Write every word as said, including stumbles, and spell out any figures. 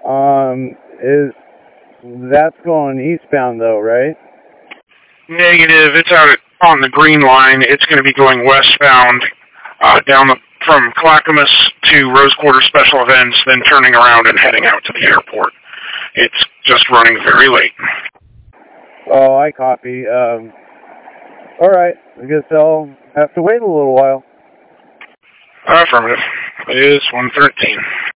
Um, is that's going eastbound though, right? Negative. It's out on the green line. It's going to be going westbound uh, down the, from Clackamas to Rose Quarter Special Events, then turning around and heading out to the airport. It's just running very late. Oh, I copy. Um, all right. I guess I'll have to wait a little while. Affirmative. It is one thirteen.